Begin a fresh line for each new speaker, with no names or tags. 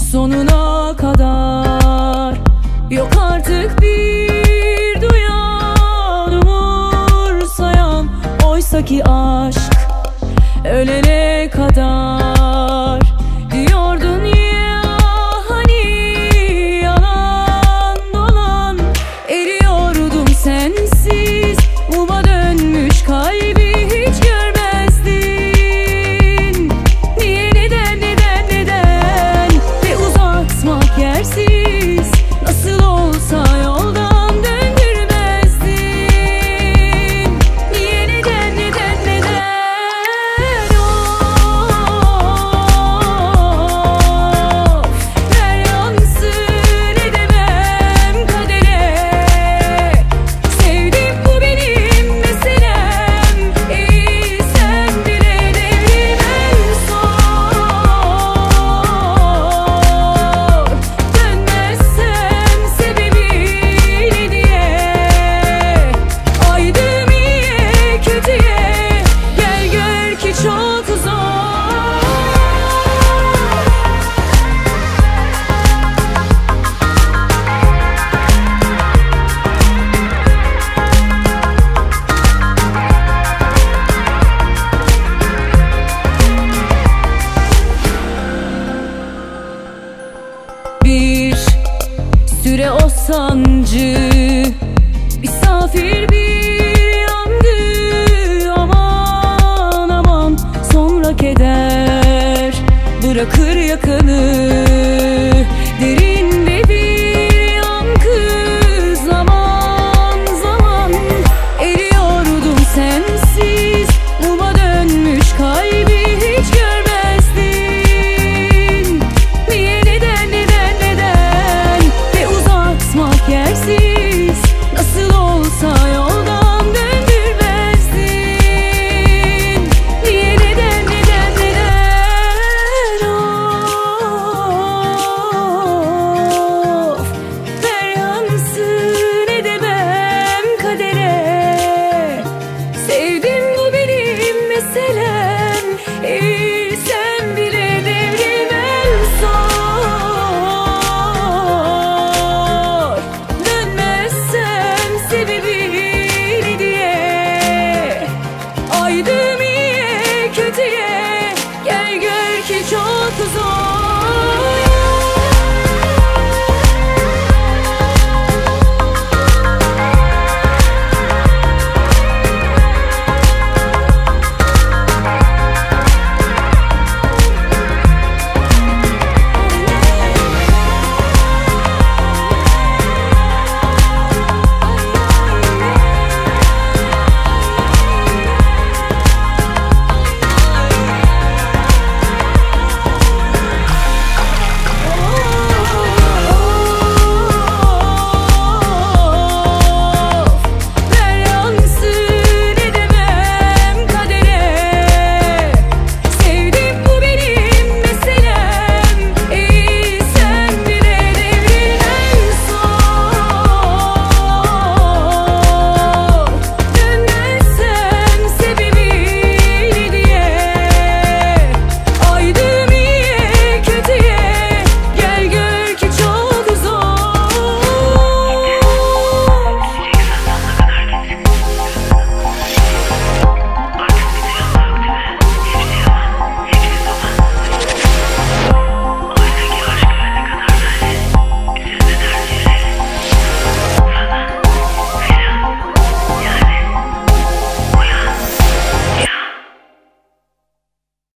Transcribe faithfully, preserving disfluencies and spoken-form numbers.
sonuna kadar. Yok artık bir duyan, umursayan, oysaki aşk ölene kadar. Diyordun ya hani yalan dolan, eriyordum sensiz, muma dönmüş kalbi hiç görmezdin. Niye, neden, neden, neden, ve uzatmak yersiz, nasıl olsa yoldan döndürmezdin. Niye, neden, neden, neden, of, ver yansın edemem kadere. Sevdim, bu benim meselem, iyi sen bile devrim en son. Dönmezsem sebebi ne diye, aydım iyiye kötüye, gel gör ki çok zor. Bir süre o sancı misafir bir yandı, aman aman, sonra keder bırakır yakanı derin.